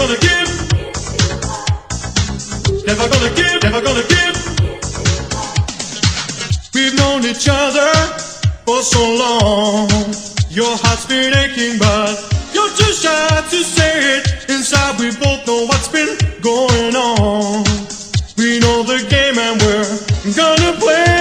gonna give, never gonna give, never gonna give. We've known each other for so long. Your heart's been aching, but you're too shy to say it. Inside we both know what's been going on. We know the game and we're gonna play.